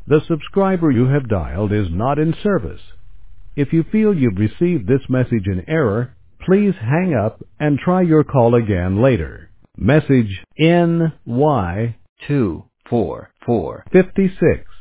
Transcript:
The subscriber you have dialed is not in service. If you feel you've received this message in error, please hang up and try your call again later. Message NY24456